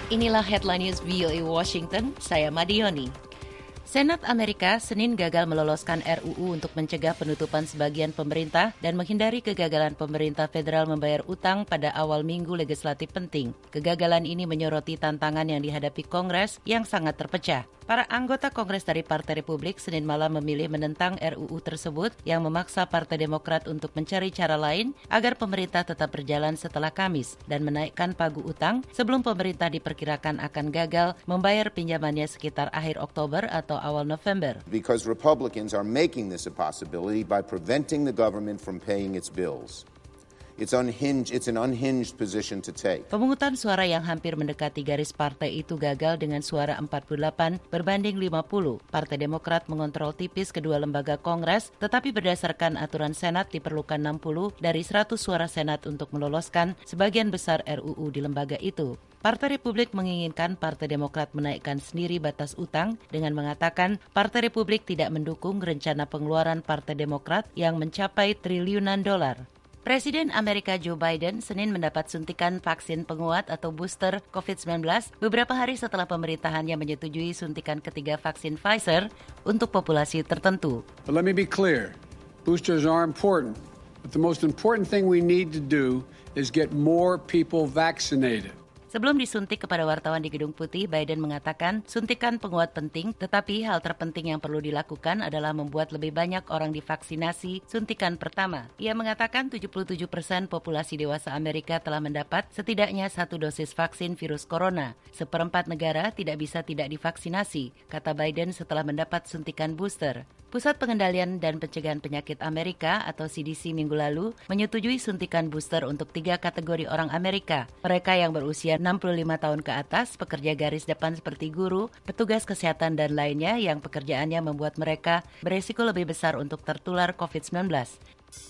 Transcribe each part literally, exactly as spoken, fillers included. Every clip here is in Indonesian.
Inilah Headline News V O A Washington, saya Madioni. Senat Amerika Senin gagal meloloskan R U U untuk mencegah penutupan sebagian pemerintah dan menghindari kegagalan pemerintah federal membayar utang pada awal minggu legislatif penting. Kegagalan ini menyoroti tantangan yang dihadapi Kongres yang sangat terpecah. Para anggota Kongres dari Partai Republik Senin malam memilih menentang R U U tersebut yang memaksa Partai Demokrat untuk mencari cara lain agar pemerintah tetap berjalan setelah Kamis dan menaikkan pagu utang sebelum pemerintah diperkirakan akan gagal membayar pinjamannya sekitar akhir Oktober atau awal November. Because Republicans are making this a possibility by preventing the government from paying its bills. It's unhinged, it's an unhinged position to take. Pemungutan suara yang hampir mendekati garis partai itu gagal dengan suara empat puluh delapan berbanding lima puluh. Partai Demokrat mengontrol tipis kedua lembaga Kongres, tetapi berdasarkan aturan Senat diperlukan enam puluh dari seratus suara Senat untuk meloloskan sebagian besar R U U di lembaga itu. Partai Republik menginginkan Partai Demokrat menaikkan sendiri batas utang dengan mengatakan Partai Republik tidak mendukung rencana pengeluaran Partai Demokrat yang mencapai triliunan dolar. Presiden Amerika Joe Biden Senin mendapat suntikan vaksin penguat atau booster covid sembilan belas beberapa hari setelah pemerintahannya menyetujui suntikan ketiga vaksin Pfizer untuk populasi tertentu. But let me be clear, boosters are important, but the most important thing we need to do is get more people vaccinated. Sebelum disuntik kepada wartawan di Gedung Putih, Biden mengatakan suntikan penguat penting, tetapi hal terpenting yang perlu dilakukan adalah membuat lebih banyak orang divaksinasi suntikan pertama. Ia mengatakan tujuh puluh tujuh persen populasi dewasa Amerika telah mendapat setidaknya satu dosis vaksin virus corona. Seperempat negara tidak bisa tidak divaksinasi, kata Biden setelah mendapat suntikan booster. Pusat Pengendalian dan Pencegahan Penyakit Amerika atau C D C minggu lalu menyetujui suntikan booster untuk tiga kategori orang Amerika. Mereka yang berusia enam puluh lima tahun ke atas, pekerja garis depan seperti guru, petugas kesehatan dan lainnya yang pekerjaannya membuat mereka beresiko lebih besar untuk tertular covid sembilan belas.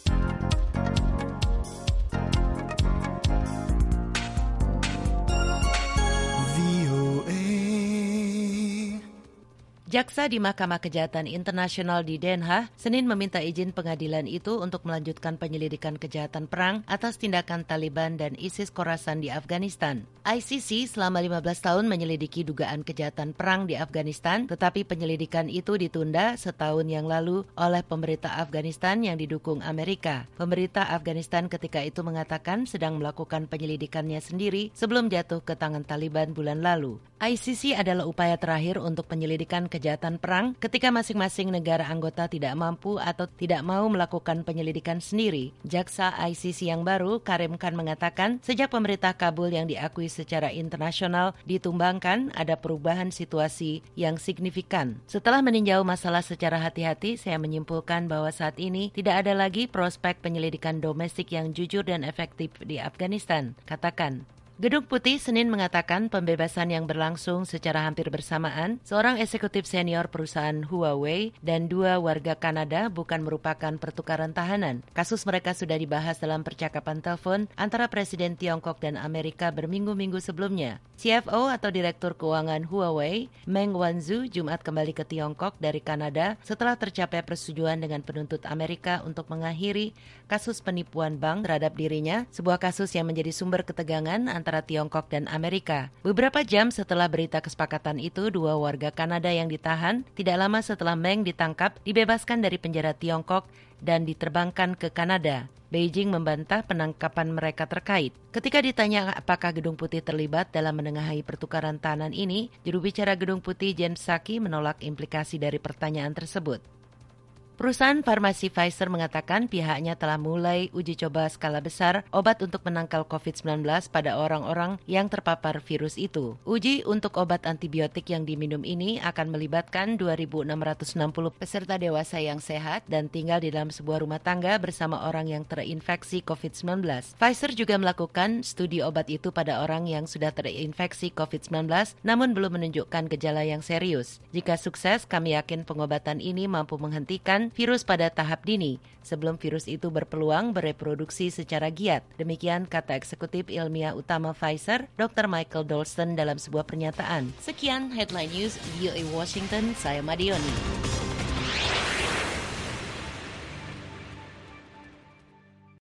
Jaksa di Mahkamah Kejahatan Internasional di Den Haag Senin meminta izin pengadilan itu untuk melanjutkan penyelidikan kejahatan perang atas tindakan Taliban dan ISIS Khorasan di Afghanistan. I C C selama lima belas tahun menyelidiki dugaan kejahatan perang di Afghanistan, tetapi penyelidikan itu ditunda setahun yang lalu oleh pemerintah Afghanistan yang didukung Amerika. Pemerintah Afghanistan ketika itu mengatakan sedang melakukan penyelidikannya sendiri sebelum jatuh ke tangan Taliban bulan lalu. I C C adalah upaya terakhir untuk penyelidikan kejahatan perang ketika masing-masing negara anggota tidak mampu atau tidak mau melakukan penyelidikan sendiri. Jaksa I C C yang baru, Karim Khan, mengatakan sejak pemerintah Kabul yang diakui secara internasional ditumbangkan, ada perubahan situasi yang signifikan. Setelah meninjau masalah secara hati-hati, saya menyimpulkan bahwa saat ini tidak ada lagi prospek penyelidikan domestik yang jujur dan efektif di Afghanistan, katakan. Gedung Putih Senin mengatakan pembebasan yang berlangsung secara hampir bersamaan, seorang eksekutif senior perusahaan Huawei dan dua warga Kanada bukan merupakan pertukaran tahanan. Kasus mereka sudah dibahas dalam percakapan telepon antara Presiden Tiongkok dan Amerika berminggu-minggu sebelumnya. C F O atau Direktur Keuangan Huawei, Meng Wanzhou, Jumat kembali ke Tiongkok dari Kanada setelah tercapai persetujuan dengan penuntut Amerika untuk mengakhiri kasus penipuan bank terhadap dirinya, sebuah kasus yang menjadi sumber ketegangan antara Tiongkok dan Amerika. Beberapa jam setelah berita kesepakatan itu, dua warga Kanada yang ditahan tidak lama setelah Meng ditangkap, dibebaskan dari penjara Tiongkok dan diterbangkan ke Kanada. Beijing membantah penangkapan mereka terkait. Ketika ditanya apakah Gedung Putih terlibat dalam menengahi pertukaran tahanan ini, juru bicara Gedung Putih Jen Psaki menolak implikasi dari pertanyaan tersebut. Perusahaan farmasi Pfizer mengatakan pihaknya telah mulai uji coba skala besar obat untuk menangkal covid sembilan belas pada orang-orang yang terpapar virus itu. Uji untuk obat antibiotik yang diminum ini akan melibatkan dua ribu enam ratus enam puluh peserta dewasa yang sehat dan tinggal di dalam sebuah rumah tangga bersama orang yang terinfeksi covid sembilan belas. Pfizer juga melakukan studi obat itu pada orang yang sudah terinfeksi covid sembilan belas namun belum menunjukkan gejala yang serius. Jika sukses, kami yakin pengobatan ini mampu menghentikan virus pada tahap dini sebelum virus itu berpeluang bereproduksi secara giat. Demikian kata eksekutif ilmiah utama Pfizer, doktor Michael Dolston dalam sebuah pernyataan. Sekian Headline News V O A Washington, saya Madioni.